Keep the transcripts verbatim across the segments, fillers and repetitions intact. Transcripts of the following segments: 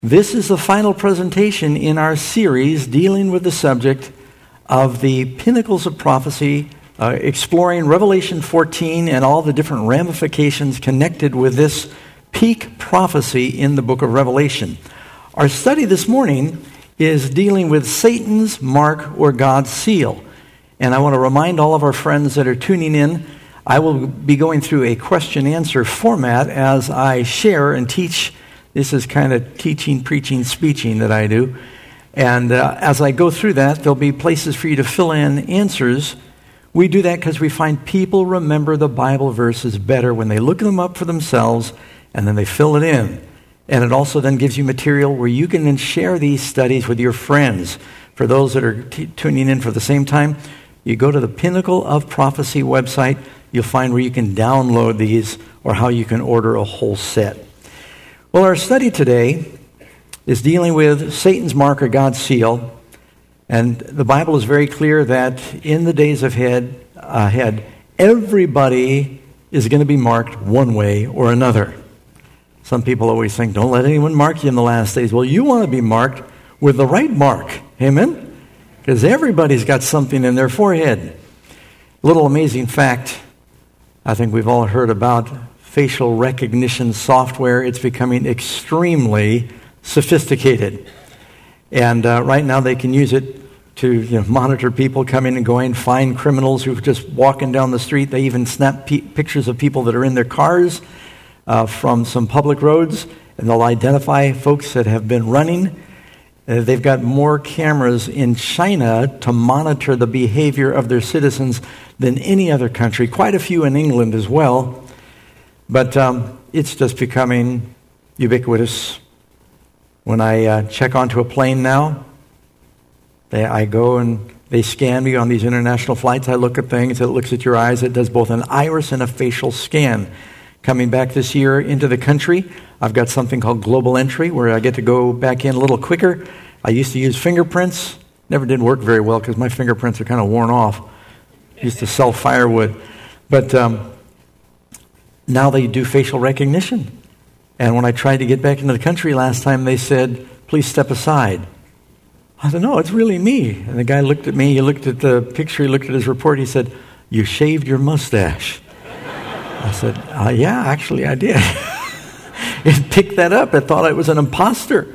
This is the final presentation in our series dealing with the subject of the pinnacles of prophecy, uh, exploring Revelation fourteen and all the different ramifications connected with this peak prophecy in the book of Revelation. Our study this morning is dealing with Satan's mark or God's seal. And I want to remind all of our friends that are tuning in, I will be going through a question-answer format as I share and teach. This is kind of teaching, preaching, speeching that I do. And uh, as I go through that, there'll be places for you to fill in answers. We do that because we find people remember the Bible verses better when they look them up for themselves and then they fill it in. And it also then gives you material where you can then share these studies with your friends. For those that are t- tuning in for the same time, you go to the Pinnacle of Prophecy website. You'll find where you can download these or how you can order a whole set. Well, our study today is dealing with Satan's mark or God's seal. And the Bible is very clear that in the days ahead, ahead everybody is going to be marked one way or another. Some people always think, don't let anyone mark you in the last days. Well, you want to be marked with the right mark. Amen? Because everybody's got something in their forehead. Little amazing fact, I think we've all heard about facial recognition software. It's becoming extremely sophisticated. And uh, right now they can use it to you know, monitor people coming and going, find criminals who are just walking down the street. They even snap p- pictures of people that are in their cars uh, from some public roads, and they'll identify folks that have been running. Uh, they've got more cameras in China to monitor the behavior of their citizens than any other country, quite a few in England as well. But um, it's just becoming ubiquitous. When I uh, check onto a plane now, they, I go and they scan me on these international flights. I look at things. It looks at your eyes. It does both an iris and a facial scan. Coming back this year into the country, I've got something called Global Entry where I get to go back in a little quicker. I used to use fingerprints. Never did work very well because my fingerprints are kind of worn off. Used to sell firewood. But um, now they do facial recognition. And when I tried to get back into the country last time, they said, please step aside. I said, no, it's really me. And the guy looked at me, he looked at the picture, he looked at his report, he said, you shaved your mustache. I said, uh, yeah, actually I did. It picked that up. It thought I was an imposter.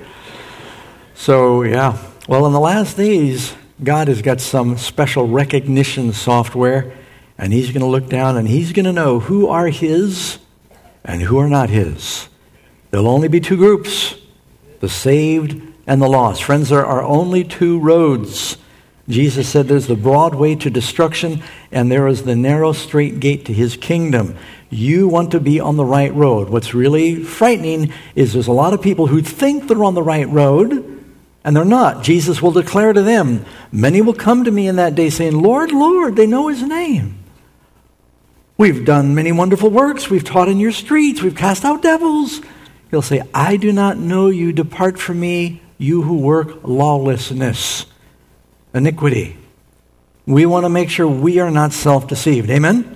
So, yeah. Well, in the last days, God has got some special recognition software, and he's going to look down and he's going to know who are his and who are not his. There'll only be two groups, the saved and the lost. Friends, there are only two roads. Jesus said there's the broad way to destruction and there is the narrow, straight gate to his kingdom. You want to be on the right road. What's really frightening is there's a lot of people who think they're on the right road and they're not. Jesus will declare to them, many will come to me in that day saying, Lord, Lord, they know his name. We've done many wonderful works. We've taught in your streets. We've cast out devils. He'll say, I do not know you. Depart from me, you who work lawlessness, iniquity. We want to make sure we are not self-deceived. Amen?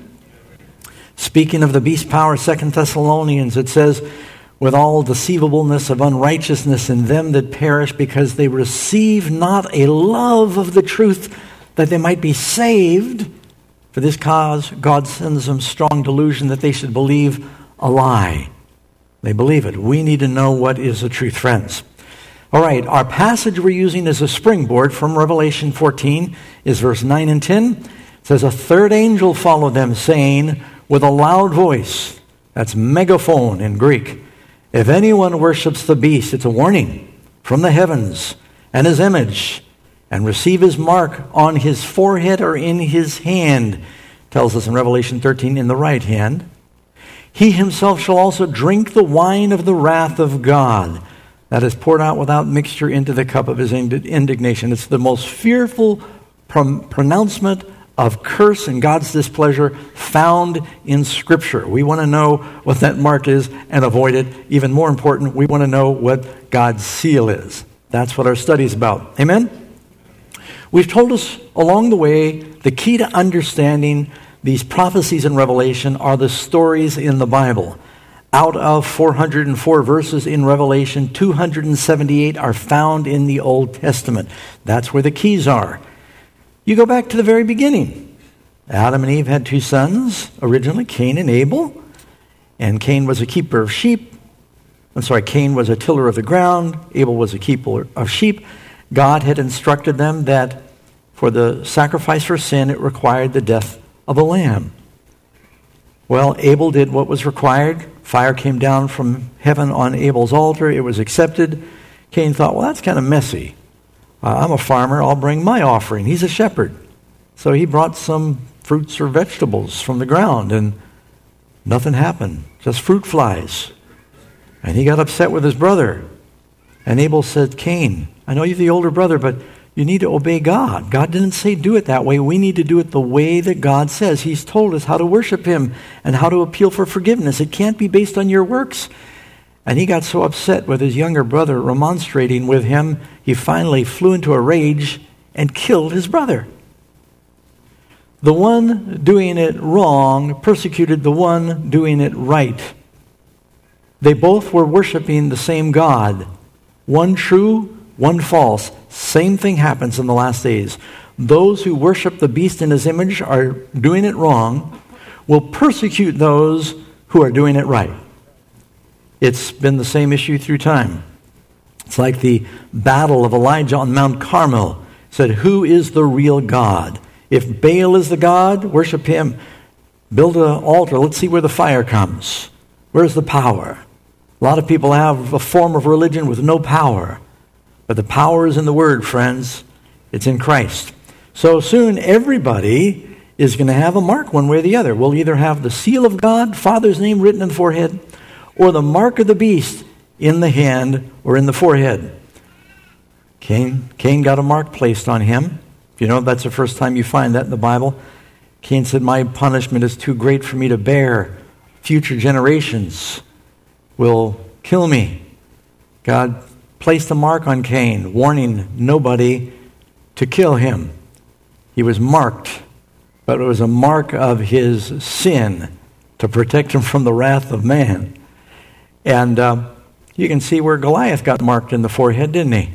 Speaking of the beast power, Second Thessalonians, it says, with all deceivableness of unrighteousness in them that perish, because they receive not a love of the truth, that they might be saved. For this cause, God sends them strong delusion that they should believe a lie. They believe it. We need to know what is the truth, friends. All right, our passage we're using as a springboard from Revelation fourteen is verse nine and ten. It says, a third angel followed them, saying with a loud voice, that's megaphone in Greek, if anyone worships the beast, it's a warning from the heavens, and his image, and receive his mark on his forehead or in his hand, tells us in Revelation thirteen, in the right hand, he himself shall also drink the wine of the wrath of God, that is poured out without mixture into the cup of his indignation. It's the most fearful pr- pronouncement of curse and God's displeasure found in Scripture. We want to know what that mark is and avoid it. Even more important, we want to know what God's seal is. That's what our study is about. Amen? We've told us along the way the key to understanding these prophecies in Revelation are the stories in the Bible. Out of four hundred four verses in Revelation, two hundred seventy-eight are found in the Old Testament. That's where the keys are. You go back to the very beginning. Adam and Eve had two sons, originally Cain and Abel. And Cain was a keeper of sheep. I'm sorry, Cain was a tiller of the ground. Abel was a keeper of sheep. God had instructed them that for the sacrifice for sin, it required the death of a lamb. Well, Abel did what was required. Fire came down from heaven on Abel's altar. It was accepted. Cain thought, well, that's kind of messy. Uh, I'm a farmer. I'll bring my offering. He's a shepherd. So he brought some fruits or vegetables from the ground, and nothing happened. Just fruit flies. And he got upset with his brother. And Abel said, Cain, I know you're the older brother, but you need to obey God. God didn't say do it that way. We need to do it the way that God says. He's told us how to worship him and how to appeal for forgiveness. It can't be based on your works. And he got so upset with his younger brother remonstrating with him, he finally flew into a rage and killed his brother. The one doing it wrong persecuted the one doing it right. They both were worshiping the same God. One true, one false. Same thing happens in the last days. Those who worship the beast in his image are doing it wrong, will persecute those who are doing it right. It's been the same issue through time. It's like the battle of Elijah on Mount Carmel. It said, who is the real God? If Baal is the God, worship him. Build an altar. Let's see where the fire comes. Where's the power? A lot of people have a form of religion with no power. But the power is in the Word, friends. It's in Christ. So soon everybody is going to have a mark one way or the other. We'll either have the seal of God, Father's name written in the forehead, or the mark of the beast in the hand or in the forehead. Cain, Cain got a mark placed on him. If you know, that's the first time you find that in the Bible. Cain said, my punishment is too great for me to bear. Future generations will kill me. God placed a mark on Cain, warning nobody to kill him. He was marked, but it was a mark of his sin to protect him from the wrath of man. And uh, you can see where Goliath got marked in the forehead, didn't he?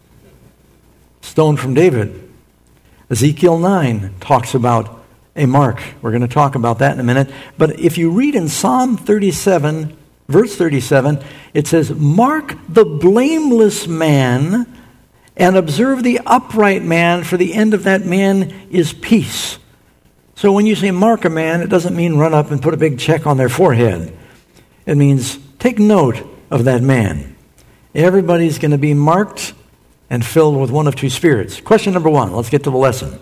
Stone from David. Ezekiel nine talks about a mark. We're going to talk about that in a minute. But if you read in Psalm thirty-seven, verse thirty-seven, it says, mark the blameless man and observe the upright man, for the end of that man is peace. So when you say mark a man, it doesn't mean run up and put a big check on their forehead. It means take note of that man. Everybody's going to be marked and filled with one of two spirits. Question number one. Let's get to the lesson.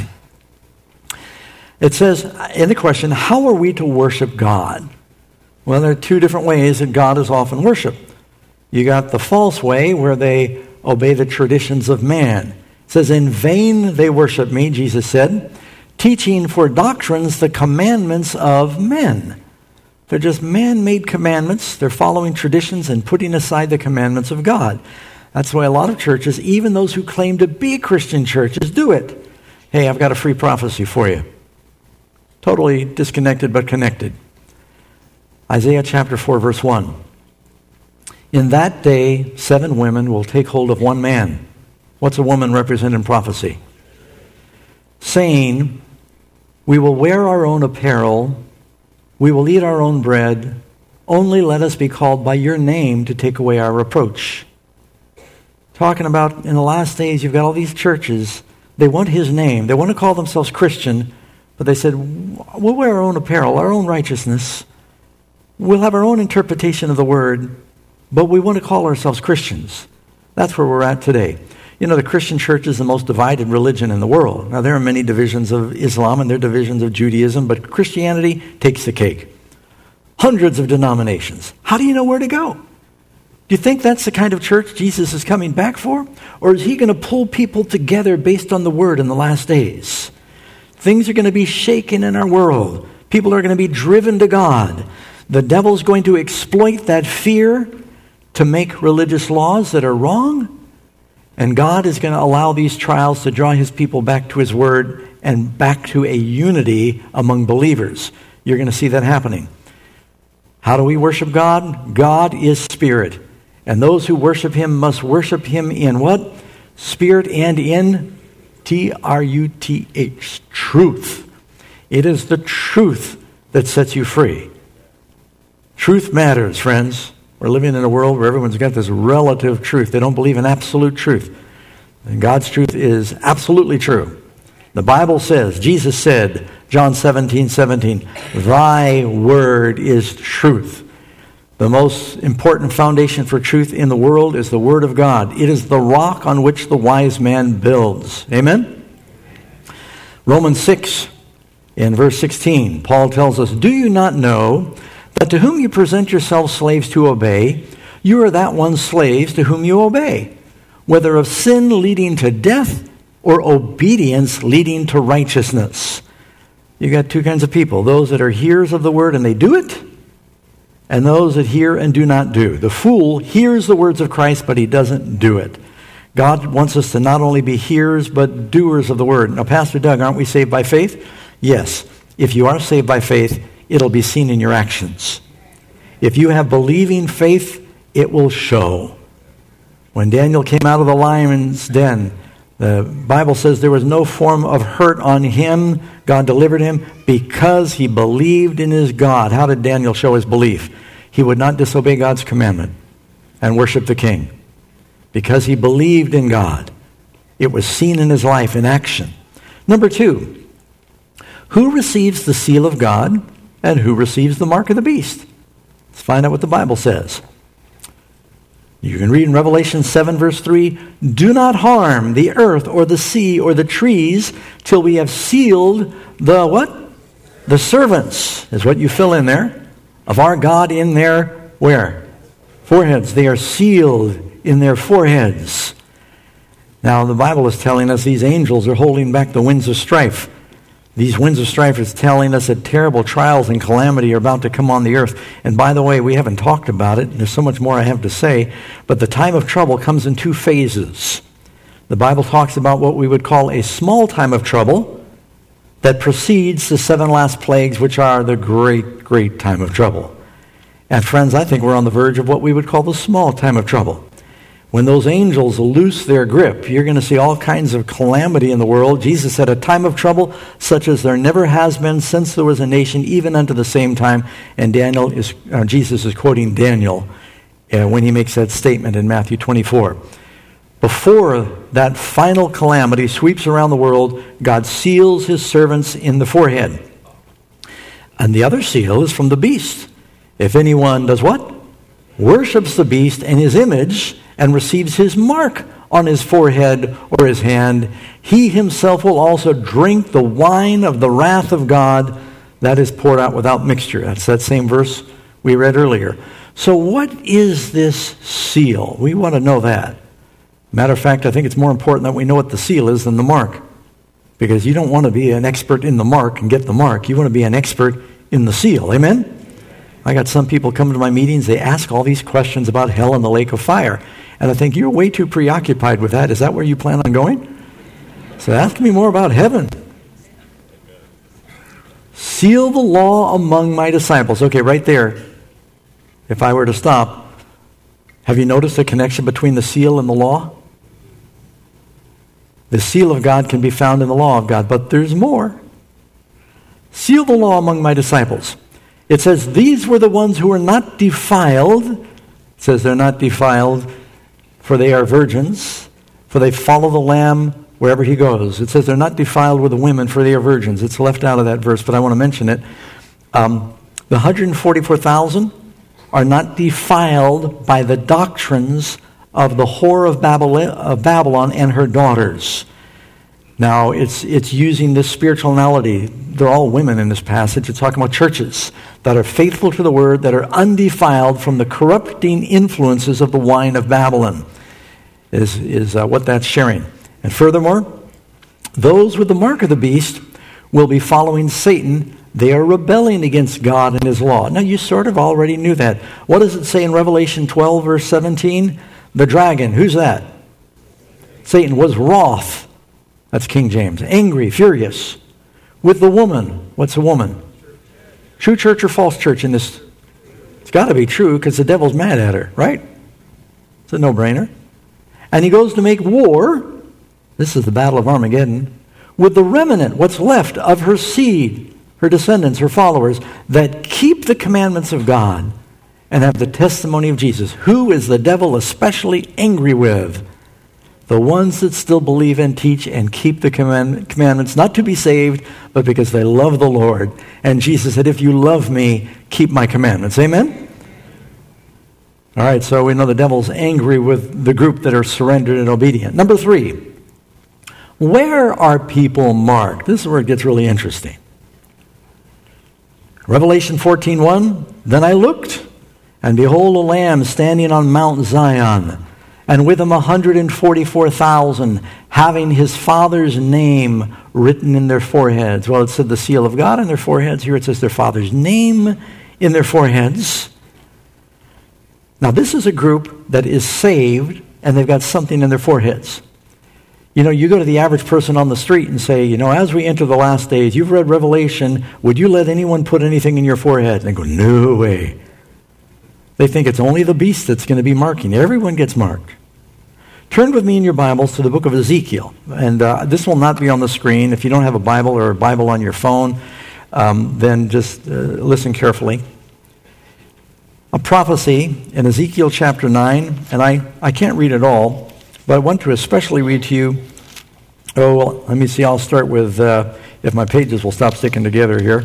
It says in the question, how are we to worship God? Well, there are two different ways that God is often worshipped. You got the false way where they obey the traditions of man. It says, in vain they worship me, Jesus said, teaching for doctrines the commandments of men. They're just man-made commandments. They're following traditions and putting aside the commandments of God. That's why a lot of churches, even those who claim to be Christian churches, do it. Hey, I've got a free prophecy for you. Totally disconnected but connected. Isaiah chapter four, verse one. In that day, seven women will take hold of one man. What's a woman represent in prophecy? Saying, we will wear our own apparel, we will eat our own bread, only let us be called by your name to take away our reproach. Talking about in the last days, you've got all these churches, they want his name, they want to call themselves Christian, but they said, we'll wear our own apparel, our own righteousness, we'll have our own interpretation of the word, but we want to call ourselves Christians. That's where we're at today. You know, the Christian church is the most divided religion in the world. Now, there are many divisions of Islam and there are divisions of Judaism, but Christianity takes the cake. Hundreds of denominations. How do you know where to go? Do you think that's the kind of church Jesus is coming back for? Or is he going to pull people together based on the word in the last days? Things are going to be shaken in our world. People are going to be driven to God. The devil's going to exploit that fear to make religious laws that are wrong. And God is going to allow these trials to draw his people back to his word and back to a unity among believers. You're going to see that happening. How do we worship God? God is spirit. And those who worship him must worship him in what? Spirit and in T R U T H, truth. It is the truth that sets you free. Truth matters, friends. We're living in a world where everyone's got this relative truth. They don't believe in absolute truth. And God's truth is absolutely true. The Bible says, Jesus said, John seventeen seventeen, thy word is truth. The most important foundation for truth in the world is the Word of God. It is the rock on which the wise man builds. Amen? Romans six, in verse sixteen, Paul tells us, do you not know that to whom you present yourselves slaves to obey, you are that one's slaves to whom you obey, whether of sin leading to death or obedience leading to righteousness. You got two kinds of people, those that are hearers of the word and they do it, and those that hear and do not do. The fool hears the words of Christ, but he doesn't do it. God wants us to not only be hearers, but doers of the word. Now, Pastor Doug, aren't we saved by faith? Yes. If you are saved by faith, it'll be seen in your actions. If you have believing faith, it will show. When Daniel came out of the lion's den, the Bible says there was no form of hurt on him. God delivered him because he believed in his God. How did Daniel show his belief? He would not disobey God's commandment and worship the king. Because he believed in God. It was seen in his life in action. Number two, who receives the seal of God and who receives the mark of the beast? Let's find out what the Bible says. You can read in Revelation seven, verse three, do not harm the earth or the sea or the trees till we have sealed the what? The servants, is what you fill in there, of our God in their, where? Foreheads. They are sealed in their foreheads. Now, the Bible is telling us these angels are holding back the winds of strife. These winds of strife is telling us that terrible trials and calamity are about to come on the earth. And by the way, we haven't talked about it. There's so much more I have to say. But the time of trouble comes in two phases. The Bible talks about what we would call a small time of trouble that precedes the seven last plagues, which are the great, great time of trouble. And friends, I think we're on the verge of what we would call the small time of trouble. When those angels loose their grip, you're going to see all kinds of calamity in the world. Jesus said, a time of trouble such as there never has been since there was a nation, even unto the same time. And Daniel is, uh, Jesus is quoting Daniel uh, when he makes that statement in Matthew twenty-four. Before that final calamity sweeps around the world, God seals his servants in the forehead. And the other seal is from the beast. If anyone does what? Worships the beast and his image, and receives his mark on his forehead or his hand, he himself will also drink the wine of the wrath of God that is poured out without mixture. That's that same verse we read earlier. So what is this seal? We want to know that. Matter of fact, I think it's more important that we know what the seal is than the mark. Because you don't want to be an expert in the mark and get the mark. You want to be an expert in the seal. Amen? I got some people come to my meetings, they ask all these questions about hell and the lake of fire. And I think, you're way too preoccupied with that. Is that where you plan on going? So ask me more about heaven. Seal the law among my disciples. Okay, right there. If I were to stop, have you noticed the connection between the seal and the law? The seal of God can be found in the law of God, but there's more. Seal the law among my disciples. It says, these were the ones who were not defiled. It says they're not defiled, for they are virgins, for they follow the Lamb wherever he goes. It says they're not defiled with the women, for they are virgins. It's left out of that verse, but I want to mention it. Um, the one hundred forty-four thousand are not defiled by the doctrines of the whore of Babylon, of Babylon and her daughters. Now, it's it's using this spiritual analogy. They're all women in this passage. It's talking about churches that are faithful to the word, that are undefiled from the corrupting influences of the wine of Babylon, is, is uh, what that's sharing. And furthermore, those with the mark of the beast will be following Satan. They are rebelling against God and his law. Now, you sort of already knew that. What does it say in Revelation twelve, verse seventeen? The dragon, who's that? Satan was wroth. That's King James. Angry, furious. With the woman. What's a woman? True church or false church in this? It's got to be true because the devil's mad at her, right? It's a no-brainer. And he goes to make war, this is the Battle of Armageddon, with the remnant, what's left of her seed, her descendants, her followers, that keep the commandments of God and have the testimony of Jesus. Who is the devil especially angry with? The ones that still believe and teach and keep the command- commandments, not to be saved, but because they love the Lord. And Jesus said, if you love me, keep my commandments. Amen? All right, so we know the devil's angry with the group that are surrendered and obedient. Number three, where are people marked? This is where it gets really interesting. Revelation fourteen one, then I looked, and behold a lamb standing on Mount Zion, and with him one hundred forty-four thousand, having his Father's name written in their foreheads. Well, it said the seal of God in their foreheads. Here it says their Father's name in their foreheads. Now, this is a group that is saved, and they've got something in their foreheads. You know, you go to the average person on the street and say, you know, as we enter the last days, you've read Revelation, would you let anyone put anything in your forehead? And they go, no way. They think it's only the beast that's going to be marking. Everyone gets marked. Turn with me in your Bibles to the book of Ezekiel. And uh, this will not be on the screen. If you don't have a Bible or a Bible on your phone, um, then just uh, listen carefully. A prophecy in Ezekiel chapter nine, and I, I can't read it all, but I want to especially read to you. Oh, well, let me see. I'll start with, uh, if my pages will stop sticking together here.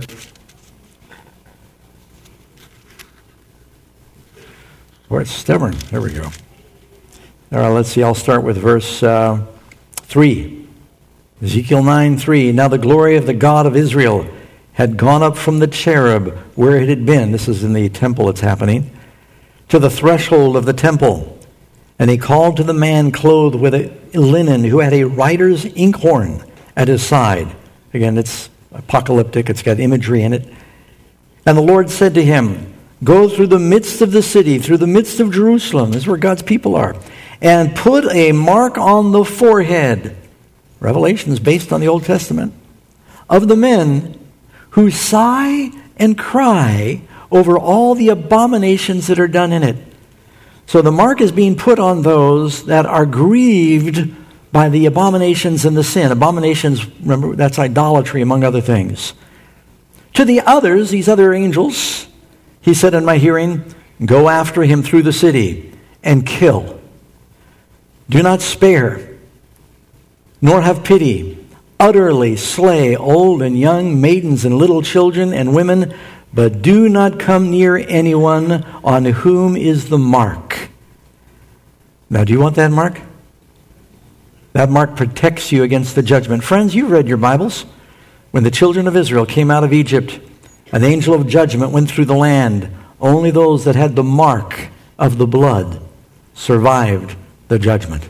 Boy, it's stubborn. There we go. All right, let's see. I'll start with verse uh, three. Ezekiel nine three. Now the glory of the God of Israel had gone up from the cherub where it had been. This is in the temple it's happening. To the threshold of the temple. And he called to the man clothed with a linen who had a writer's inkhorn at his side. Again, it's apocalyptic. It's got imagery in it. And the Lord said to him, go through the midst of the city, through the midst of Jerusalem. This is where God's people are. And put a mark on the forehead. Revelation is based on the Old Testament. Of the men who sigh and cry over all the abominations that are done in it. So the mark is being put on those that are grieved by the abominations and the sin. Abominations, remember, that's idolatry, among other things. To the others, these other angels, he said in my hearing, go after him through the city and kill. Do not spare, nor have pity. Utterly slay old and young, maidens and little children and women, but do not come near anyone on whom is the mark. Now, do you want that mark? That mark protects you against the judgment. Friends, you've read your Bibles. When the children of Israel came out of Egypt, an angel of judgment went through the land. Only those that had the mark of the blood survived the judgment.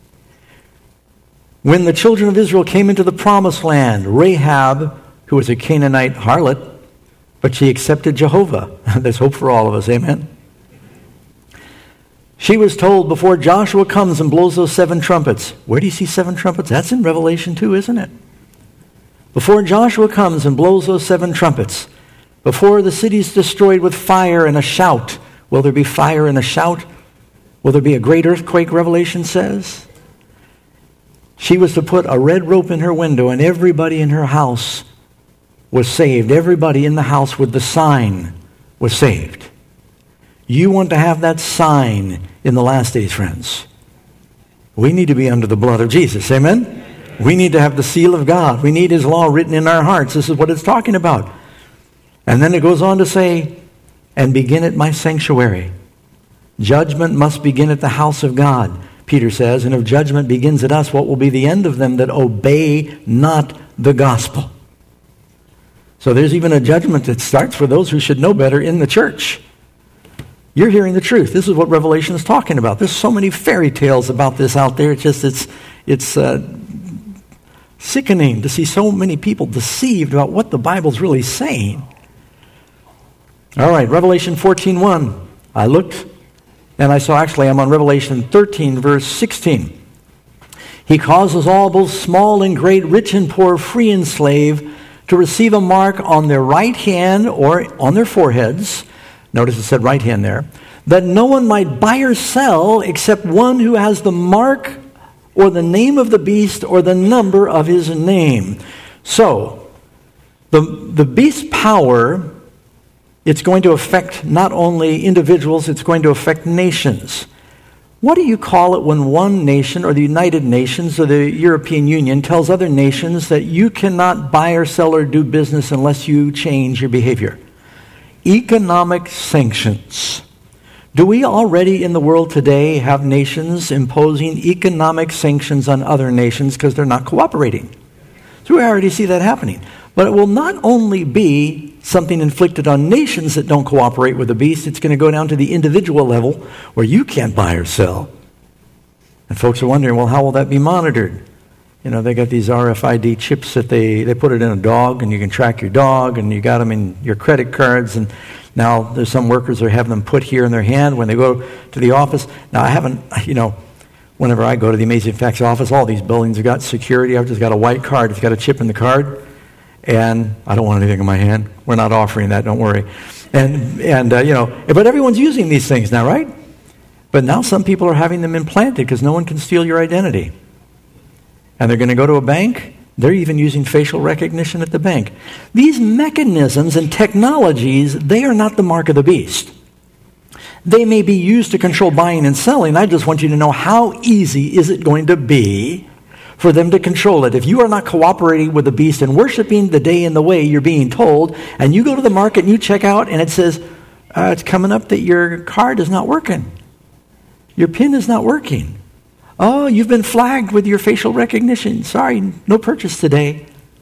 When the children of Israel came into the promised land, Rahab, who was a Canaanite harlot, but she accepted Jehovah. There's hope for all of us, amen? She was told before Joshua comes and blows those seven trumpets. Where do you see seven trumpets? That's in Revelation two, isn't it? Before Joshua comes and blows those seven trumpets, before the city's destroyed with fire and a shout. Will there be fire and a shout? Will there be a great earthquake, Revelation says? She was to put a red rope in her window, and everybody in her house was saved. Everybody in the house with the sign was saved. You want to have that sign in the last days, friends. We need to be under the blood of Jesus. Amen? We need to have the seal of God. We need his law written in our hearts. This is what it's talking about. And then it goes on to say, and begin at my sanctuary. Judgment must begin at the house of God, Peter says, and if judgment begins at us, what will be the end of them that obey not the gospel? So there's even a judgment that starts for those who should know better in the church. You're hearing the truth. This is what Revelation is talking about. There's so many fairy tales about this out there. It's just, it's, it's uh, sickening to see so many people deceived about what the Bible's really saying. All right, Revelation fourteen one. I looked, and I saw, actually, I'm on Revelation thirteen, verse sixteen. He causes all, both small and great, rich and poor, free and slave, to receive a mark on their right hand or on their foreheads, Notice it said right hand there. That no one might buy or sell except one who has the mark or the name of the beast or the number of his name. So, the, the beast's power, it's going to affect not only individuals, it's going to affect nations. What do you call it when one nation or the United Nations or the European Union tells other nations that you cannot buy or sell or do business unless you change your behavior? Economic sanctions. Do we already in the world today have nations imposing economic sanctions on other nations because they're not cooperating? So we already see that happening. But it will not only be something inflicted on nations that don't cooperate with the beast, it's going to go down to the individual level where you can't buy or sell. And folks are wondering, well, how will that be monitored? You know, they got these R F I D chips that they, they put it in a dog, and you can track your dog, and you got them in your credit cards, and now there's some workers that have them put here in their hand when they go to the office. Now, I haven't, you know, whenever I go to the Amazing Facts office, all these buildings have got security. I've just got a white card. It's got a chip in the card, and I don't want anything in my hand. We're not offering that, don't worry. And, and uh, you know, but everyone's using these things now, right? But now some people are having them implanted because no one can steal your identity. And they're going to go to a bank. They're even using facial recognition at the bank. These mechanisms and technologies, they are not the mark of the beast. They may be used to control buying and selling. I just want you to know how easy is it going to be for them to control it. If you are not cooperating with the beast and worshiping the day and the way you're being told, and you go to the market and you check out and it says, uh, it's coming up that your card is not working. Your PIN is not working. Oh, you've been flagged with your facial recognition. Sorry, no purchase today.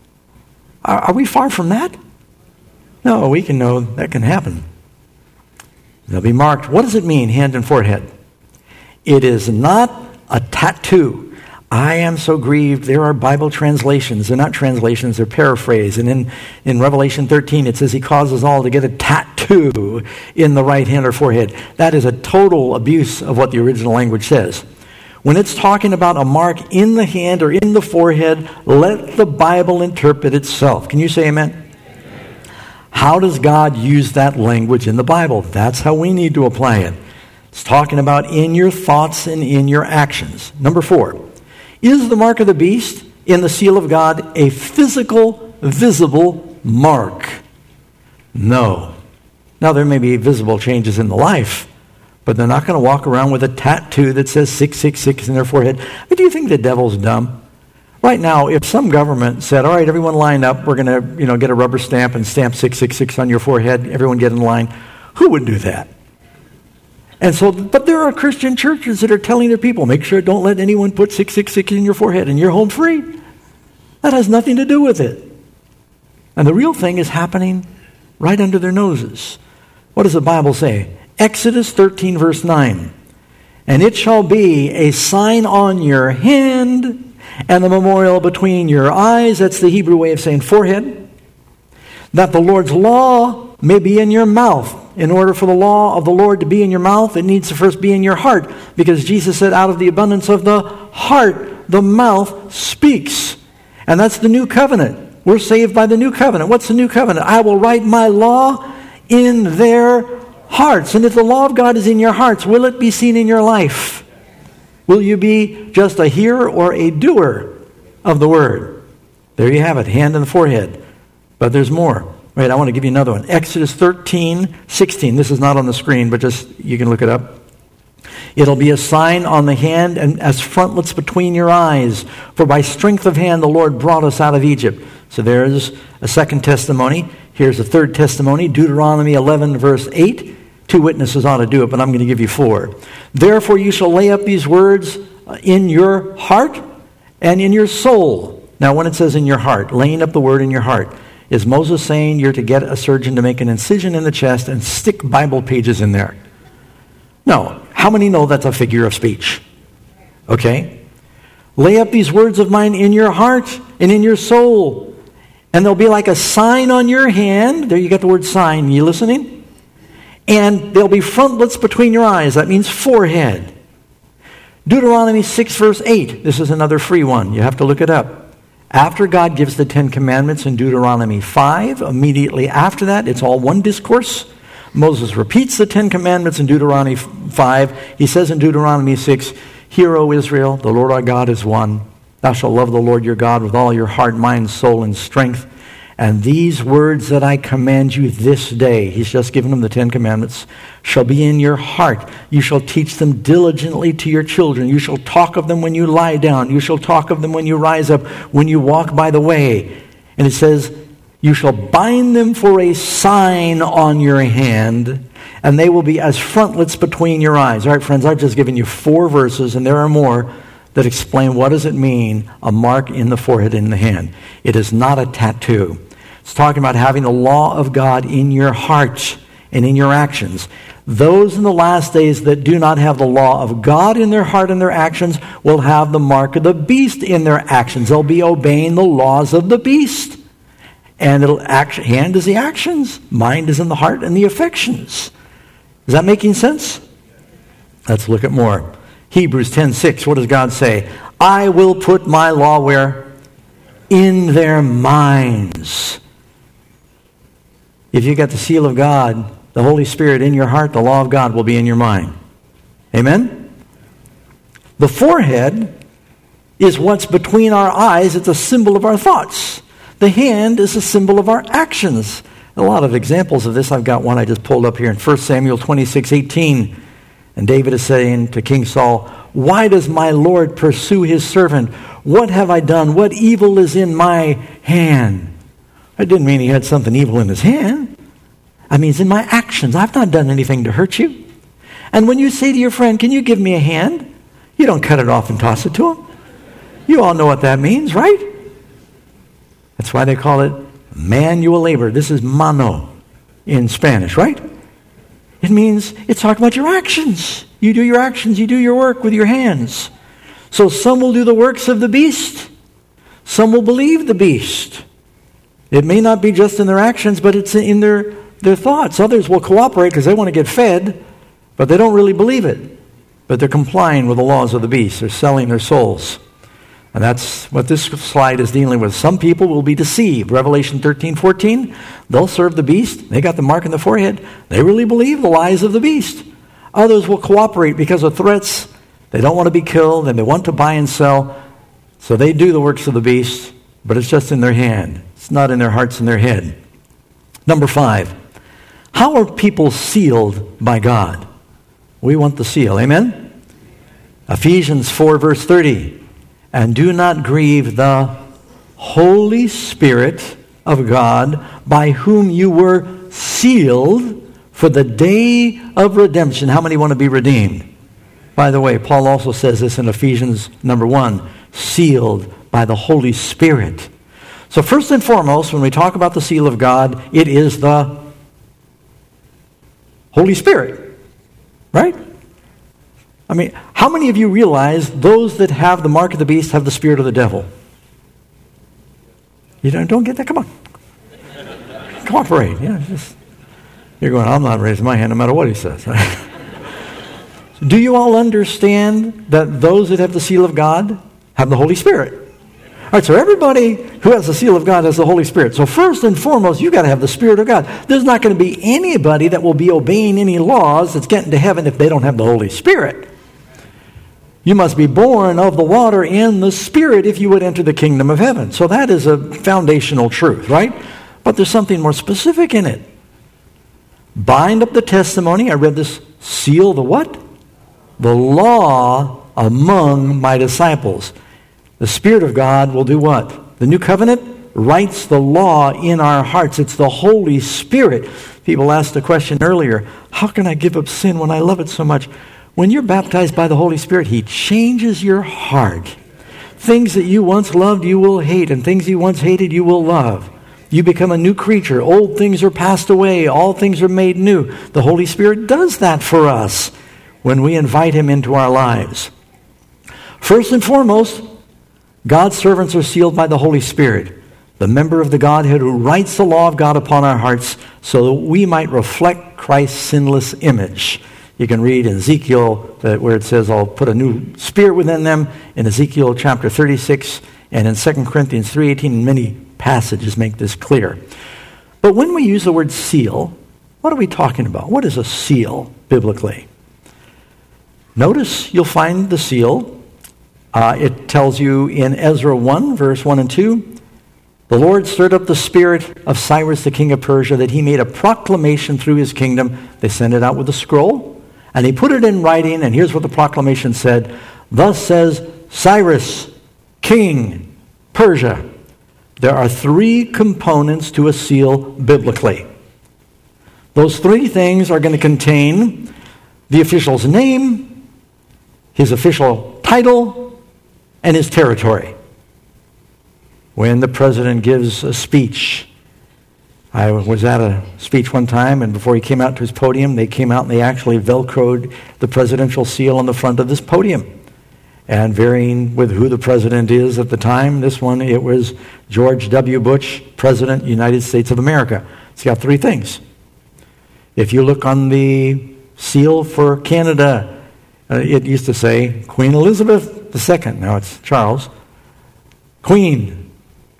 Are, are we far from that? No, we can know that can happen. They'll be marked. What does it mean, hand and forehead? It is not a tattoo. I am so grieved. There are Bible translations. They're not translations, they're paraphrase. And in, in Revelation thirteen, it says he causes all to get a tattoo in the right hand or forehead. That is a total abuse of what the original language says. When it's talking about a mark in the hand or in the forehead, let the Bible interpret itself. Can you say amen? Amen. How does God use that language in the Bible? That's how we need to apply it. It's talking about in your thoughts and in your actions. Number four, is the mark of the beast in the seal of God a physical, visible mark? No. Now, there may be visible changes in the life, but they're not going to walk around with a tattoo that says six six six in their forehead. But do you think the devil's dumb? Right now, if some government said, all right, everyone line up, we're going to you know, get a rubber stamp and stamp six six six on your forehead, everyone get in line, who would do that? And so, but there are Christian churches that are telling their people, make sure don't let anyone put six six six in your forehead and you're home free. That has nothing to do with it. And the real thing is happening right under their noses. What does the Bible say? Exodus thirteen, verse nine. And it shall be a sign on your hand and a memorial between your eyes. That's the Hebrew way of saying forehead. That the Lord's law may be in your mouth. In order for the law of the Lord to be in your mouth, it needs to first be in your heart. Because Jesus said, out of the abundance of the heart, the mouth speaks. And that's the new covenant. We're saved by the new covenant. What's the new covenant? I will write my law in their hearts. And if the law of God is in your hearts, will it be seen in your life? Will you be just a hearer or a doer of the word? There you have it, hand and the forehead. But there's more. Right, I want to give you another one. Exodus thirteen, sixteen. This is not on the screen, but just you can look it up. It'll be a sign on the hand and as frontlets between your eyes. For by strength of hand the Lord brought us out of Egypt. So there's a second testimony. Here's a third testimony. Deuteronomy eleven, verse eight. Two witnesses ought to do it, but I'm going to give you four. Therefore you shall lay up these words in your heart and in your soul. Now when it says in your heart, laying up the word in your heart, is Moses saying you're to get a surgeon to make an incision in the chest and stick Bible pages in there? No. How many know that's a figure of speech? Okay? Lay up these words of mine in your heart and in your soul, and they'll be like a sign on your hand. There you got the word sign. You listening? And they'll be frontlets between your eyes. That means forehead. Deuteronomy six, verse eight. This is another free one. You have to look it up. After God gives the Ten Commandments in Deuteronomy five, immediately after that, it's all one discourse. Moses repeats the Ten Commandments in Deuteronomy five. He says in Deuteronomy six, "Hear, O Israel, the Lord our God is one. Thou shalt love the Lord your God with all your heart, mind, soul, and strength. And these words that I command you this day," he's just given them the Ten Commandments, "shall be in your heart. You shall teach them diligently to your children. You shall talk of them when you lie down. You shall talk of them when you rise up, when you walk by the way." And it says, "You shall bind them for a sign on your hand, and they will be as frontlets between your eyes." All right, friends, I've just given you four verses, and there are more that explain what does it mean, a mark in the forehead and in the hand. It is not a tattoo. It's talking about having the law of God in your heart and in your actions. Those in the last days that do not have the law of God in their heart and their actions will have the mark of the beast in their actions. They'll be obeying the laws of the beast. And it'll act, hand is the actions, mind is in the heart and the affections. Is that making sense? Let's look at more. Hebrews ten six, what does God say? "I will put my law where? In their minds." If you got the seal of God, the Holy Spirit in your heart, the law of God will be in your mind. Amen? The forehead is what's between our eyes. It's a symbol of our thoughts. The hand is a symbol of our actions. A lot of examples of this. I've got one I just pulled up here in First Samuel twenty-six eighteen. And David is saying to King Saul, "Why does my Lord pursue his servant? What have I done? What evil is in my hand?" That didn't mean he had something evil in his hand. I mean, it's in my actions. I've not done anything to hurt you. And when you say to your friend, "Can you give me a hand?" you don't cut it off and toss it to him. You all know what that means, right? That's why they call it manual labor. This is mano in Spanish, right? It means it's talking about your actions. You do your actions. You do your work with your hands. So some will do the works of the beast. Some will believe the beast. It may not be just in their actions, but it's in their, their thoughts. Others will cooperate because they want to get fed, but they don't really believe it. But they're complying with the laws of the beast. They're selling their souls. And that's what this slide is dealing with. Some people will be deceived. Revelation thirteen fourteen, they'll serve the beast. They got the mark in the forehead. They really believe the lies of the beast. Others will cooperate because of threats. They don't want to be killed, and they want to buy and sell. So they do the works of the beast, but it's just in their hand. It's not in their hearts and their head. Number five, how are people sealed by God? We want the seal. Amen? Ephesians four, verse thirty. "And do not grieve the Holy Spirit of God, by whom you were sealed for the day of redemption." How many want to be redeemed? By the way, Paul also says this in Ephesians number one, sealed by the Holy Spirit. So first and foremost, when we talk about the seal of God, it is the Holy Spirit, right? I mean, how many of you realize those that have the mark of the beast have the spirit of the devil? You don't, don't get that? Come on. Cooperate. Yeah, just, you're going, "I'm not raising my hand no matter what he says." Do you all understand that those that have the seal of God have the Holy Spirit? All right, so everybody who has the seal of God has the Holy Spirit. So first and foremost, you've got to have the Spirit of God. There's not going to be anybody that will be obeying any laws that's getting to heaven if they don't have the Holy Spirit. You must be born of the water and the Spirit if you would enter the kingdom of heaven. So that is a foundational truth, right? But there's something more specific in it. Bind up the testimony. I read this. Seal the what? The law among my disciples. The Spirit of God will do what? The new covenant writes the law in our hearts. It's the Holy Spirit. People asked a question earlier, how can I give up sin when I love it so much? When you're baptized by the Holy Spirit, He changes your heart. Things that you once loved, you will hate, and things you once hated, you will love. You become a new creature. Old things are passed away. All things are made new. The Holy Spirit does that for us when we invite Him into our lives. First and foremost, God's servants are sealed by the Holy Spirit, the member of the Godhead who writes the law of God upon our hearts so that we might reflect Christ's sinless image. You can read in Ezekiel that where it says, I'll put a new spirit within them, in Ezekiel chapter thirty-six, and in Second Corinthians three eighteen, many passages make this clear. But when we use the word seal, What are we talking about? What is a seal biblically? Notice you'll find the seal. Uh, it tells you in Ezra one, verse one and two, the Lord stirred up the spirit of Cyrus, the king of Persia, that he made a proclamation through his kingdom. They sent it out with a scroll, and he put it in writing, and here's what the proclamation said. Thus says Cyrus, king, Persia. There are three components to a seal biblically. Those three things are going to contain the official's name, his official title, and his territory. When the president gives a speech, I was at a speech one time, and before he came out to his podium, they came out and they actually Velcroed the presidential seal on the front of this podium. And varying with who the president is at the time, this one, it was George W. Bush, President, United States of America. It's got three things. If you look on the seal for Canada, uh, it used to say Queen Elizabeth the Second. Now it's Charles. Queen,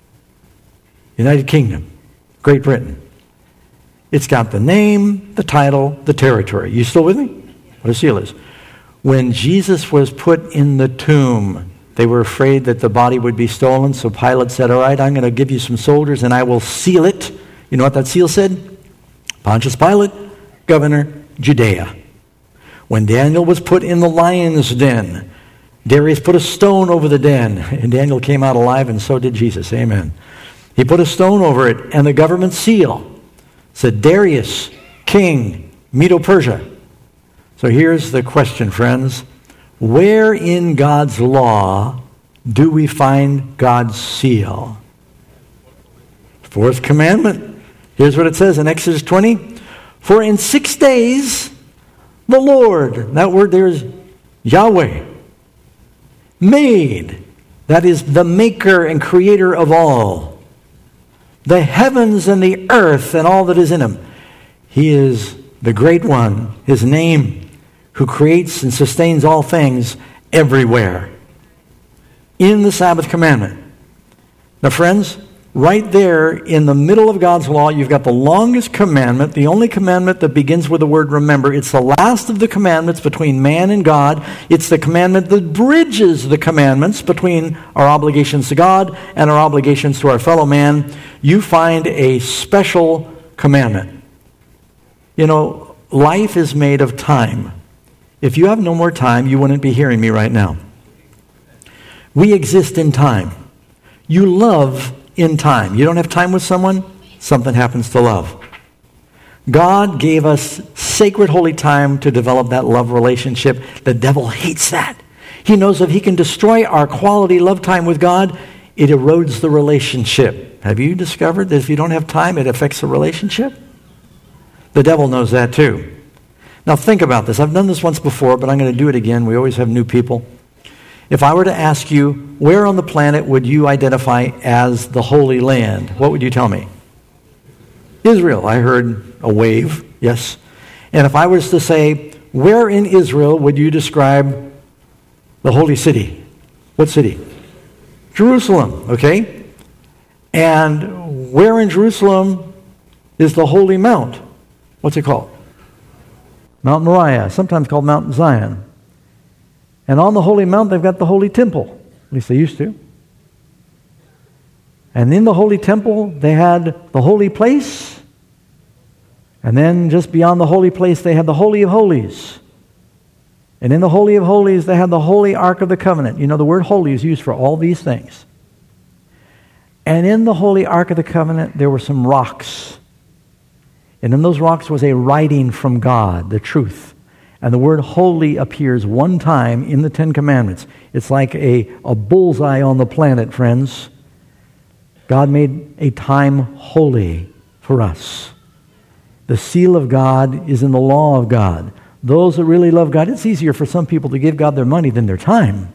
United Kingdom, Great Britain. It's got the name, the title, the territory. You still with me? What a seal is. When Jesus was put in the tomb, they were afraid that the body would be stolen, so Pilate said, all right, I'm going to give you some soldiers and I will seal it. You know what that seal said? Pontius Pilate, governor, Judea. When Daniel was put in the lion's den, Darius put a stone over the den, and Daniel came out alive, and so did Jesus. Amen. He put a stone over it, and the government seal said, Darius, king, Medo-Persia. So here's the question, friends. Where in God's law do we find God's seal? Fourth commandment. Here's what it says in Exodus twenty. For in six days the Lord, that word there is Yahweh, made, that is the maker and creator of all, the heavens and the earth and all that is in them. He is the great one, his name, who creates and sustains all things everywhere. In the Sabbath commandment. Now, friends, right there in the middle of God's law, you've got the longest commandment, the only commandment that begins with the word remember. It's the last of the commandments between man and God. It's the commandment that bridges the commandments between our obligations to God and our obligations to our fellow man. You find a special commandment. You know, life is made of time. If you have no more time, you wouldn't be hearing me right now. We exist in time. You love in time. You don't have time with someone, something happens to love. God gave us sacred holy time to develop that love relationship. The devil hates that. He knows if he can destroy our quality love time with God, it erodes the relationship. Have you discovered that if you don't have time, it affects the relationship? The devil knows that too. Now think about this. I've done this once before, but I'm going to do it again. We always have new people. If I were to ask you, where on the planet would you identify as the Holy Land? What would you tell me? Israel. I heard a wave, yes. And if I was to say, where in Israel would you describe the holy city? What city? Jerusalem, okay? And where in Jerusalem is the Holy Mount? What's it called? Mount Moriah, sometimes called Mount Zion. And on the Holy Mount, they've got the Holy Temple. At least they used to. And in the Holy Temple, they had the Holy Place. And then just beyond the Holy Place, they had the Holy of Holies. And in the Holy of Holies, they had the Holy Ark of the Covenant. You know, the word holy is used for all these things. And in the Holy Ark of the Covenant, there were some rocks. And in those rocks was a writing from God, the truth. And the word holy appears one time in the Ten Commandments. It's like a, a bullseye on the planet, friends. God made a time holy for us. The seal of God is in the law of God. Those that really love God, it's easier for some people to give God their money than their time.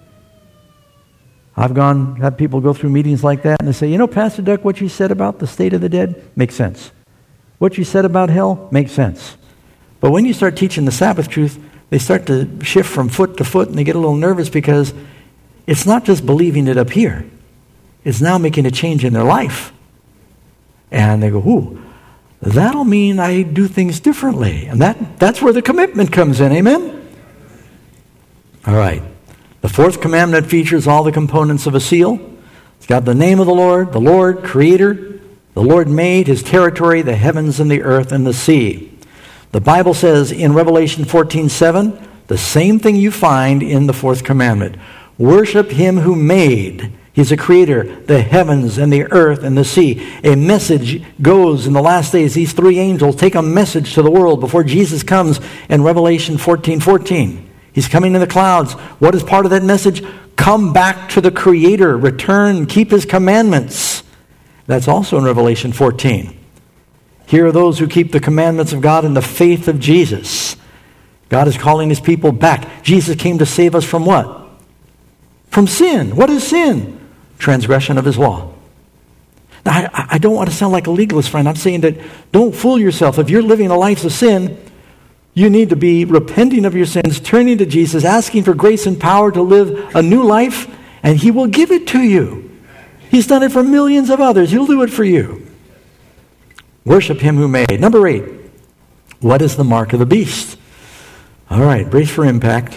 I've gone, had people go through meetings like that, and they say, you know, Pastor Duck, what you said about the state of the dead makes sense. What you said about hell makes sense. But when you start teaching the Sabbath truth, they start to shift from foot to foot, and they get a little nervous because it's not just believing it up here. It's now making a change in their life. And they go, ooh, that'll mean I do things differently. And that, that's where the commitment comes in. Amen? All right. The fourth commandment features all the components of a seal. It's got the name of the Lord, the Lord, Creator. The Lord made His territory, the heavens and the earth and the sea. The Bible says in Revelation fourteen seven, the same thing you find in the fourth commandment. Worship Him who made. He's a creator, the heavens and the earth and the sea. A message goes in the last days. These three angels take a message to the world before Jesus comes in Revelation fourteen fourteen. He's coming in the clouds. What is part of that message? Come back to the Creator. Return. Keep His commandments. That's also in Revelation fourteen. Here are those who keep the commandments of God in the faith of Jesus. God is calling His people back. Jesus came to save us from what? From sin. What is sin? Transgression of His law. Now, I, I don't want to sound like a legalist, friend. I'm saying that don't fool yourself. If you're living a life of sin, you need to be repenting of your sins, turning to Jesus, asking for grace and power to live a new life, and He will give it to you. He's done it for millions of others. He'll do it for you. Worship Him who made. Number eight, what is the mark of the beast? All right, brace for impact.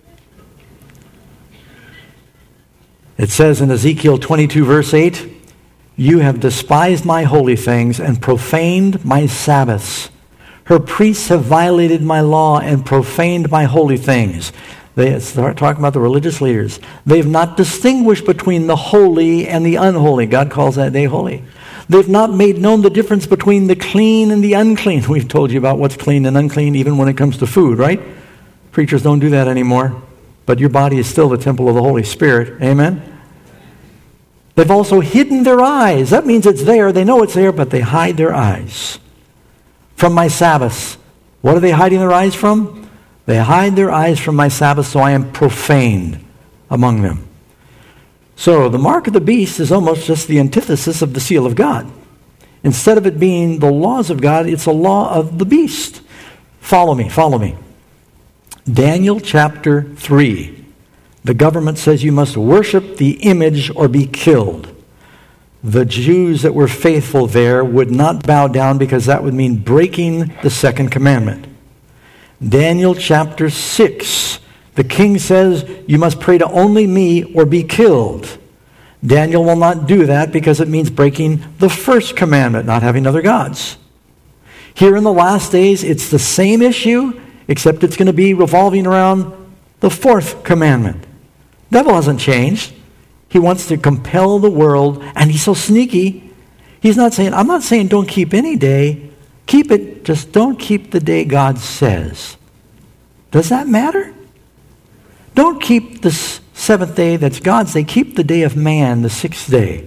It says in Ezekiel twenty-two, verse eight, you have despised my holy things and profaned my Sabbaths. Her priests have violated my law and profaned my holy things. They start talking about the religious leaders. They have not distinguished between the holy and the unholy. God calls that day holy. They've not made known the difference between the clean and the unclean. We've told you about what's clean and unclean even when it comes to food, right? Preachers don't do that anymore. But your body is still the temple of the Holy Spirit. Amen? They've also hidden their eyes. That means it's there. They know it's there, but they hide their eyes. From my Sabbaths. What are they hiding their eyes from? They hide their eyes from my Sabbath, so I am profaned among them. So the mark of the beast is almost just the antithesis of the seal of God. Instead of it being the laws of God, it's a law of the beast. Follow me, follow me. Daniel chapter three. The government says you must worship the image or be killed. The Jews that were faithful there would not bow down because that would mean breaking the second commandment. Daniel chapter six. The king says you must pray to only me or be killed. Daniel will not do that because it means breaking the first commandment, not having other gods. Here in the last days, it's the same issue, except it's going to be revolving around the fourth commandment. The devil hasn't changed. He wants to compel the world, and he's so sneaky. He's not saying, I'm not saying don't keep any day. Keep it, just don't keep the day God says. Does that matter? Don't keep the seventh day that's God's day. Keep the day of man, the sixth day.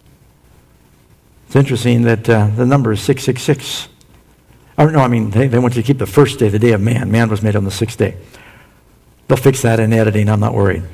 It's interesting that uh, the number is six six six. Or no, I mean, they, they want you to keep the first day, the day of man. Man was made on the sixth day. They'll fix that in editing. I'm not worried.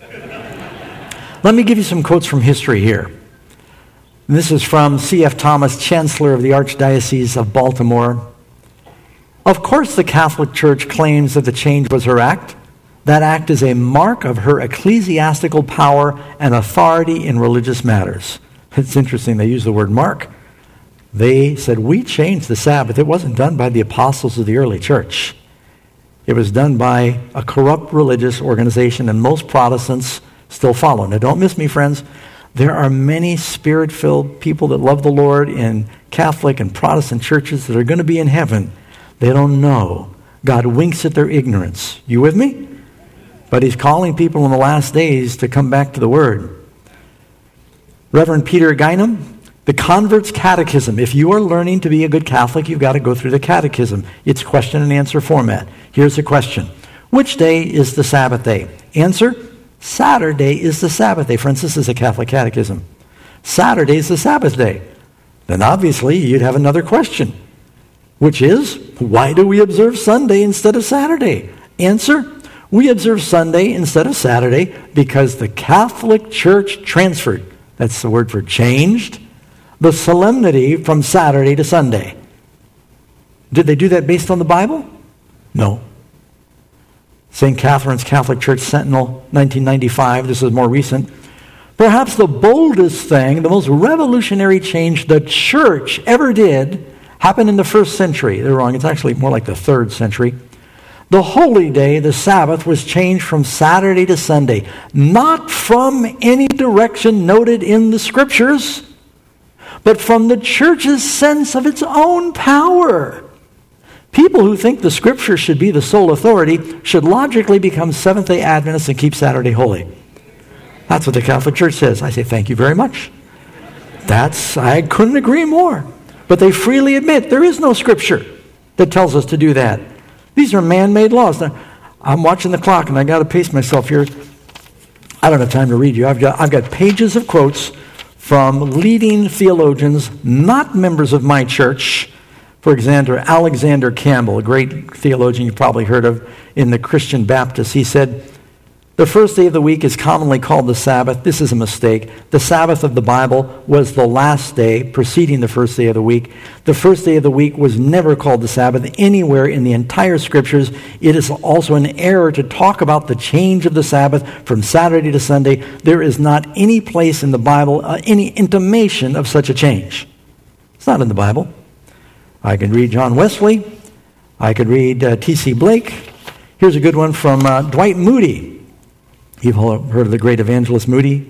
Let me give you some quotes from history here. This is from C F Thomas, Chancellor of the Archdiocese of Baltimore. Of course, the Catholic Church claims that the change was her act. That act is a mark of her ecclesiastical power and authority in religious matters. It's interesting, they use the word mark. They said, we changed the Sabbath. It wasn't done by the apostles of the early church. It was done by a corrupt religious organization, and most Protestants still follow. Now, don't miss me, friends. There are many spirit-filled people that love the Lord in Catholic and Protestant churches that are going to be in heaven. They don't know. God winks at their ignorance. You with me? But He's calling people in the last days to come back to the Word. Reverend Peter Guynam, the Convert's Catechism. If you are learning to be a good Catholic, you've got to go through the Catechism. It's question and answer format. Here's the question. Which day is the Sabbath day? Answer, Saturday is the Sabbath day. Friends, this is a Catholic Catechism. Saturday is the Sabbath day. Then obviously you'd have another question, which is, why do we observe Sunday instead of Saturday? Answer, we observe Sunday instead of Saturday because the Catholic Church transferred, that's the word for changed, the solemnity from Saturday to Sunday. Did they do that based on the Bible? No. Saint Catherine's Catholic Church Sentinel, nineteen ninety-five, this is more recent. Perhaps the boldest thing, the most revolutionary change the church ever did happened in the first century. They're wrong. It's actually more like the third century. The holy day, the Sabbath, was changed from Saturday to Sunday, not from any direction noted in the Scriptures, but from the church's sense of its own power. People who think the Scripture should be the sole authority should logically become Seventh-day Adventists and keep Saturday holy. That's what the Catholic Church says. I say, thank you very much. That's, I couldn't agree more. But they freely admit there is no Scripture that tells us to do that. These are man-made laws. Now, I'm watching the clock, and I got to pace myself here. I don't have time to read you. I've got, I've got pages of quotes from leading theologians, not members of my church. For example, Alexander Campbell, a great theologian you've probably heard of in the Christian Baptist, he said, the first day of the week is commonly called the Sabbath. This is a mistake. The Sabbath of the Bible was the last day preceding the first day of the week. The first day of the week was never called the Sabbath anywhere in the entire Scriptures. It is also an error to talk about the change of the Sabbath from Saturday to Sunday. There is not any place in the Bible, uh, any intimation of such a change. It's not in the Bible. I could read John Wesley. I could read uh, T C Blake. Here's a good one from uh, Dwight Moody. You've heard of the great evangelist Moody.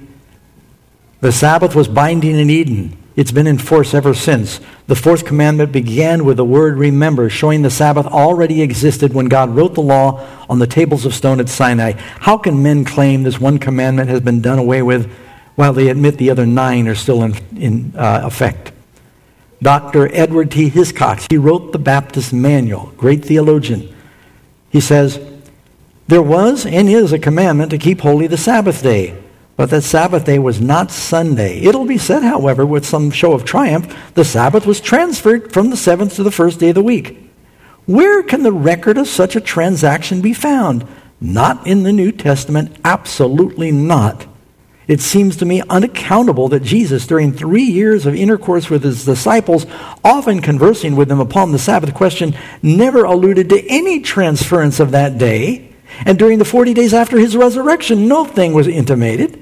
The Sabbath was binding in Eden. It's been in force ever since. The fourth commandment began with the word remember, showing the Sabbath already existed when God wrote the law on the tables of stone at Sinai. How can men claim this one commandment has been done away with while they admit the other nine are still in, in uh, effect? Doctor Edward T. Hiscox, he wrote the Baptist Manual, great theologian. He says, there was and is a commandment to keep holy the Sabbath day, but that Sabbath day was not Sunday. It'll be said, however, with some show of triumph, the Sabbath was transferred from the seventh to the first day of the week. Where can the record of such a transaction be found? Not in the New Testament, absolutely not. It seems to me unaccountable that Jesus, during three years of intercourse with his disciples, often conversing with them upon the Sabbath question, never alluded to any transference of that day. And during the forty days after his resurrection, no thing was intimated.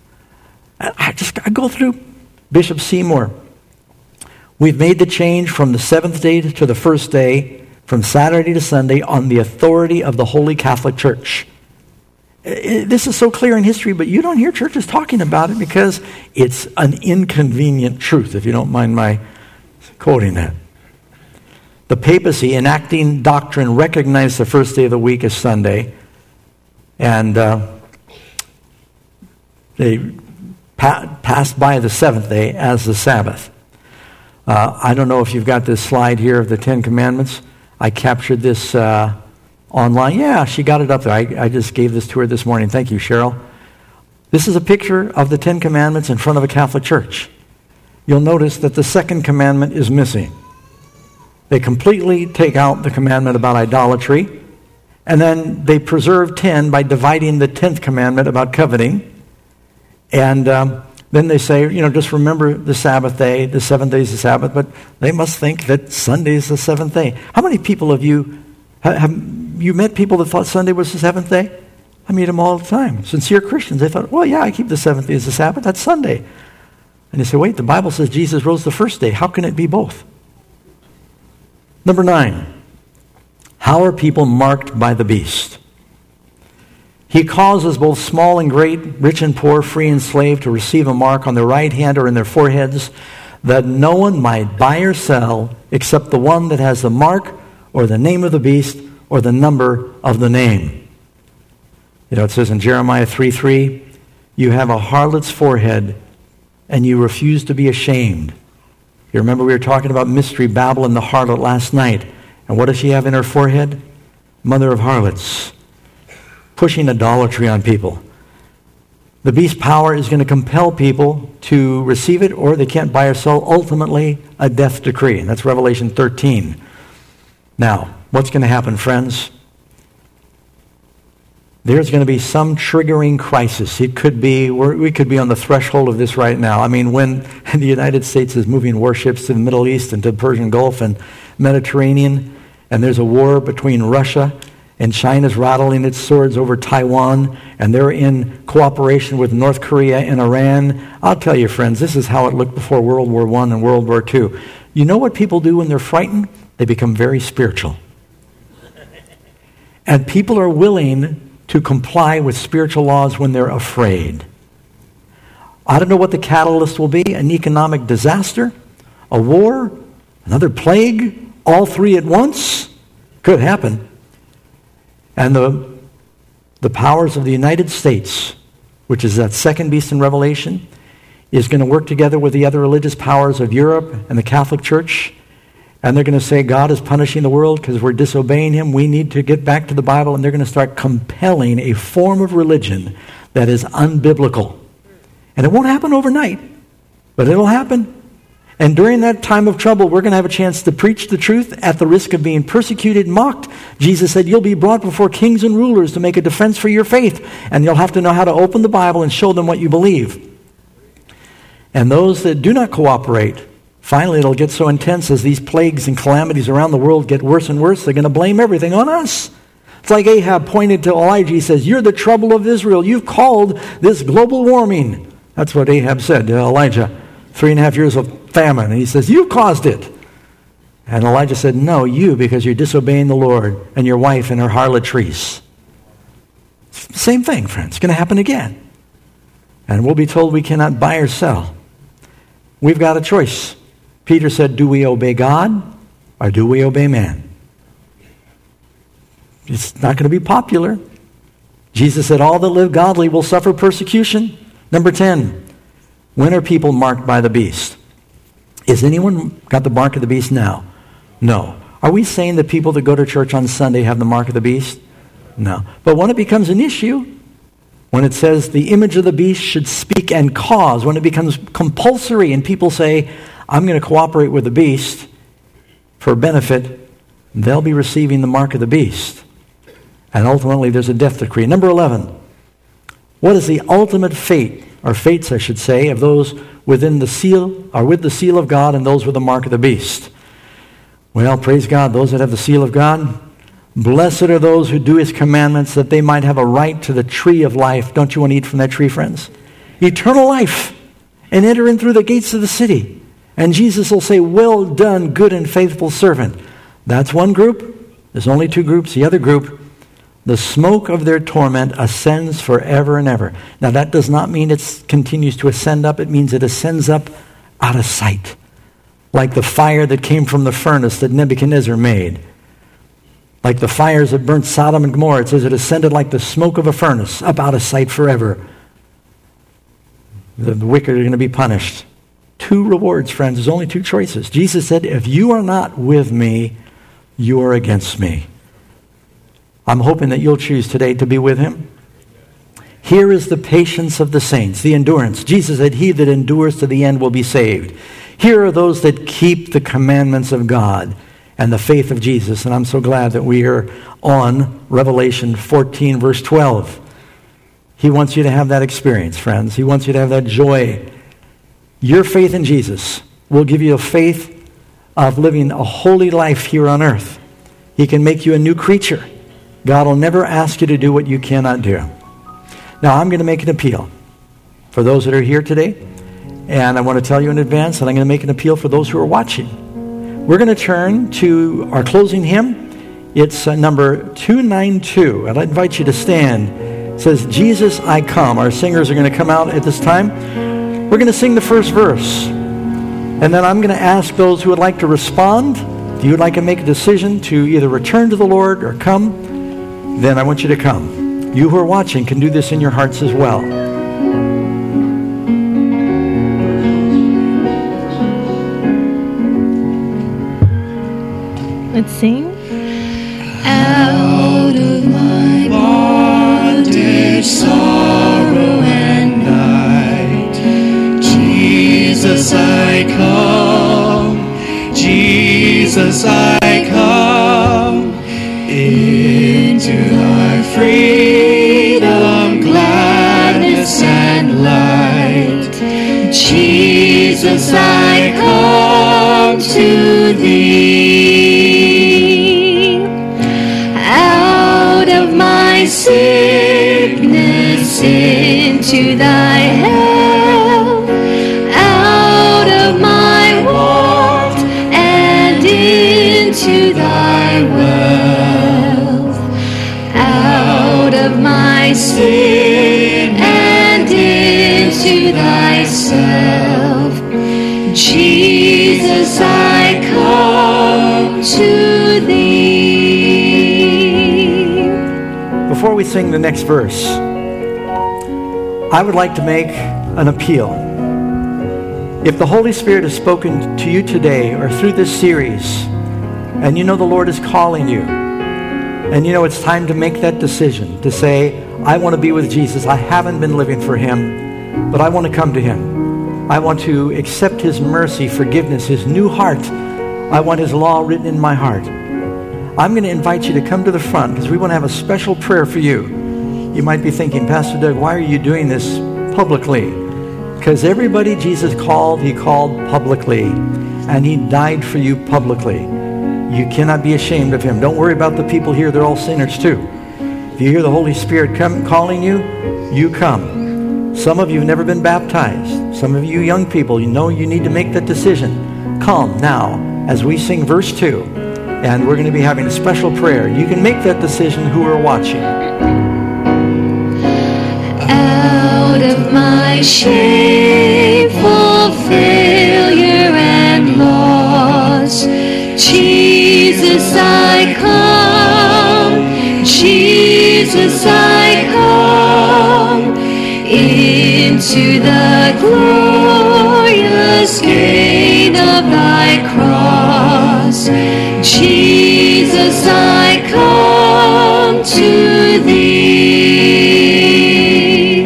I just I go through Bishop Seymour. We've made the change from the seventh day to the first day, from Saturday to Sunday, on the authority of the Holy Catholic Church. This is so clear in history, but you don't hear churches talking about it because it's an inconvenient truth, if you don't mind my quoting that. The papacy, enacting doctrine, recognized the first day of the week as Sunday, and uh, they pa- passed by the seventh day as the Sabbath. Uh, I don't know if you've got this slide here of the Ten Commandments. I captured this uh, online. Yeah, she got it up there. I, I just gave this to her this morning. Thank you, Cheryl. This is a picture of the Ten Commandments in front of a Catholic church. You'll notice that the second commandment is missing. They completely take out the commandment about idolatry, and then they preserve ten by dividing the tenth commandment about coveting. And um, then they say, you know, just remember the Sabbath day, the seventh day is the Sabbath, but they must think that Sunday is the seventh day. How many people have you, have, have you met people that thought Sunday was the seventh day? I meet them all the time. Sincere Christians, they thought, well, yeah, I keep the seventh day as the Sabbath, that's Sunday. And they say, wait, the Bible says Jesus rose the first day. How can it be both? Number nine, how are people marked by the beast? He causes both small and great, rich and poor, free and slave to receive a mark on their right hand or in their foreheads, that no one might buy or sell except the one that has the mark or the name of the beast or the number of the name. You know, it says in Jeremiah three three, you have a harlot's forehead and you refuse to be ashamed. You remember we were talking about Mystery Babylon, the harlot, last night. And what does she have in her forehead? Mother of harlots. Pushing idolatry on people. The beast's power is going to compel people to receive it, or they can't buy or sell. Ultimately, a death decree. And that's Revelation thirteen. Now, what's going to happen, friends? There's going to be some triggering crisis. It could be, we could be on the threshold of this right now. I mean, when the United States is moving warships to the Middle East and to the Persian Gulf and Mediterranean, and there's a war between Russia and China's rattling its swords over Taiwan, and they're in cooperation with North Korea and Iran. I'll tell you, friends, this is how it looked before World War One and World War Two. You know what people do when they're frightened? They become very spiritual. And people are willing to comply with spiritual laws when they're afraid. I don't know what the catalyst will be, an economic disaster, a war, another plague, all three at once. Could happen. And the, the powers of the United States, which is that second beast in Revelation, is going to work together with the other religious powers of Europe and the Catholic Church. And they're going to say, God is punishing the world because we're disobeying him. We need to get back to the Bible. And they're going to start compelling a form of religion that is unbiblical. And it won't happen overnight, but it'll happen. And during that time of trouble, we're going to have a chance to preach the truth at the risk of being persecuted, mocked. Jesus said, you'll be brought before kings and rulers to make a defense for your faith. And you'll have to know how to open the Bible and show them what you believe. And those that do not cooperate, finally it'll get so intense as these plagues and calamities around the world get worse and worse, they're going to blame everything on us. It's like Ahab pointed to Elijah. He says, you're the trouble of Israel. You've called this global warming. That's what Ahab said to Elijah. Three and a half years of famine. And he says, you caused it. And Elijah said, no, you, because you're disobeying the Lord and your wife and her harlotries. Same thing, friends. It's going to happen again. And we'll be told we cannot buy or sell. We've got a choice. Peter said, do we obey God or do we obey man? It's not going to be popular. Jesus said, all that live godly will suffer persecution. Number ten, when are people marked by the beast? Is anyone got the mark of the beast now? No. Are we saying that people that go to church on Sunday have the mark of the beast? No. But when it becomes an issue, when it says the image of the beast should speak and cause, when it becomes compulsory and people say, I'm going to cooperate with the beast for benefit, they'll be receiving the mark of the beast. And ultimately there's a death decree. Number eleven, what is the ultimate fate, or fates I should say, of those within the seal, or with the seal of God and those with the mark of the beast? Well, praise God, those that have the seal of God, blessed are those who do his commandments, that they might have a right to the tree of life. Don't you want to eat from that tree, friends? Eternal life, and enter in through the gates of the city. And Jesus will say, well done, good and faithful servant. That's one group. There's only two groups. The other group, the smoke of their torment ascends forever and ever. Now that does not mean it continues to ascend up. It means it ascends up out of sight. Like the fire that came from the furnace that Nebuchadnezzar made. Like the fires that burnt Sodom and Gomorrah. It says it ascended like the smoke of a furnace, up out of sight forever. The wicked are going to be punished. Two rewards, friends. There's only two choices. Jesus said, if you are not with me, you are against me. I'm hoping that you'll choose today to be with him. Here is the patience of the saints, the endurance. Jesus said, he that endures to the end will be saved. Here are those that keep the commandments of God and the faith of Jesus. And I'm so glad that we are on Revelation fourteen, verse twelve. He wants you to have that experience, friends. He wants you to have that joy. Your faith in Jesus will give you a faith of living a holy life here on earth. He can make you a new creature. God will never ask you to do what you cannot do. Now, I'm going to make an appeal for those that are here today. And I want to tell you in advance that I'm going to make an appeal for those who are watching. We're going to turn to our closing hymn. It's uh, number two ninety-two. And I invite you to stand. It says, Jesus, I come. Our singers are going to come out at this time. We're going to sing the first verse. And then I'm going to ask those who would like to respond. If you would like to make a decision to either return to the Lord or come, then I want you to come. You who are watching can do this in your hearts as well. Let's sing. Out of my bondage, sorrow and night, Jesus I come, Jesus I come, into thy freedom, gladness and light. Jesus I come to thee. Sickness into thy health, out of my want before we sing the next verse, I would like to make an appeal. If the Holy Spirit has spoken to you today or through this series, and you know the Lord is calling you, and you know it's time to make that decision, to say, I want to be with Jesus. I haven't been living for Him, but I want to come to Him. I want to accept His mercy, forgiveness, His new heart. I want His law written in my heart. I'm going to invite you to come to the front because we want to have a special prayer for you. You might be thinking, Pastor Doug, why are you doing this publicly? Because everybody Jesus called, He called publicly, and He died for you publicly. You cannot be ashamed of Him. Don't worry about the people here. They're all sinners too. If you hear the Holy Spirit come calling you, you come. Some of you have never been baptized. Some of you young people, you know you need to make that decision. Come now as we sing verse two, and we're going to be having a special prayer. You can make that decision who are watching. Out of my shameful failure and loss, Jesus, I come. Jesus, I come into the glorious gain of thy cross. Jesus, I come to thee.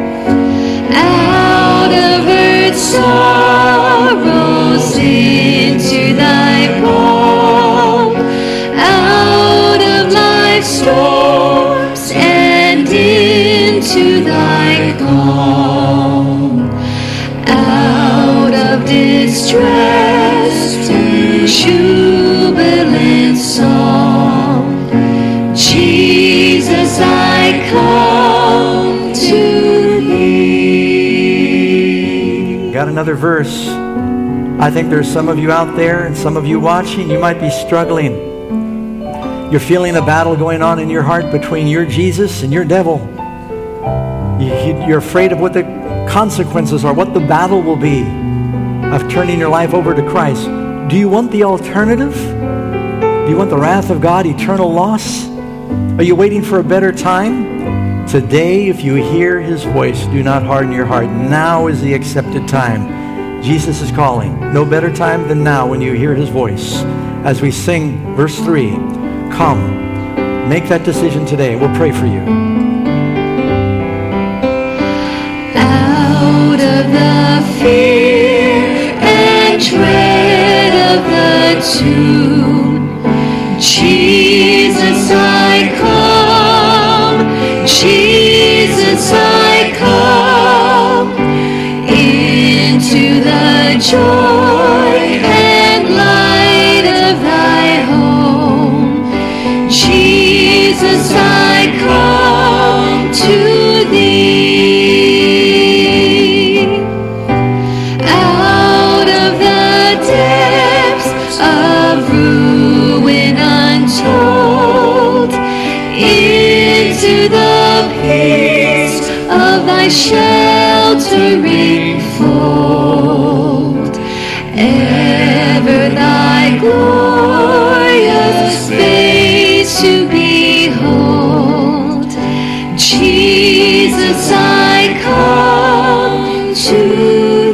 Out of earth's sorrows into thy palm, out of life's storms and into thy calm, out of distress to jubilant song. Jesus, I come to thee. Got another verse. I think there's some of you out there and some of you watching, you might be struggling. You're feeling a battle going on in your heart between your Jesus and your devil. You, you're afraid of what the consequences are, what the battle will be of turning your life over to Christ. Do you want the alternative? Do you want the wrath of God, eternal loss? Are you waiting for a better time? Today, if you hear His voice, do not harden your heart. Now is the accepted time. Jesus is calling. No better time than now when you hear His voice. As we sing verse three, come, make that decision today. We'll pray for you. Out of the fear and dread of the tomb, Jesus, I come. Jesus, I come into the joy and light of thy home. Jesus, I come to thee. Out of the depths of ruin untold, into the peace of thy sheltering fold, ever thy glorious face to behold. Jesus, I come to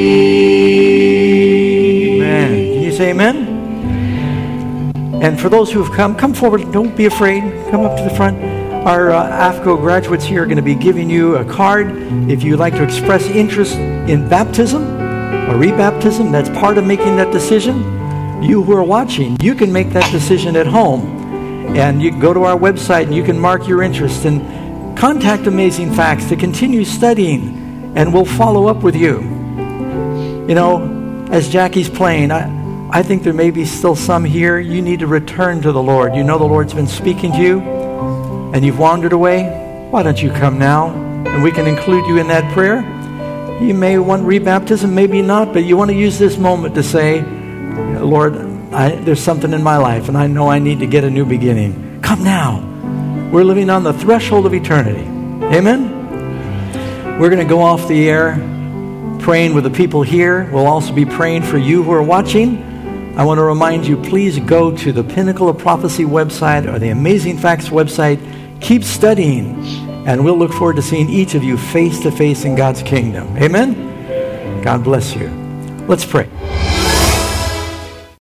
thee. Amen. Can you say amen? And for those who have come, come forward. Don't be afraid. Come up to the front. Our uh, A F C O graduates here are going to be giving you a card. If you'd like to express interest in baptism or rebaptism, that's part of making that decision. You who are watching, you can make that decision at home. And you can go to our website and you can mark your interest and contact Amazing Facts to continue studying, and we'll follow up with you. You know, as Jackie's playing, I, I think there may be still some here. You need to return to the Lord. You know the Lord's been speaking to you, and you've wandered away. Why don't you come now, and we can include you in that prayer. You may want rebaptism, maybe not, but you want to use this moment to say, Lord, I, there's something in my life, and I know I need to get a new beginning. Come now. We're living on the threshold of eternity. Amen? We're going to go off the air praying with the people here. We'll also be praying for you who are watching. I want to remind you, please go to the Pinnacle of Prophecy website or the Amazing Facts website Keep studying, and we'll look forward to seeing each of you face to face in God's kingdom. Amen? God bless you. Let's pray.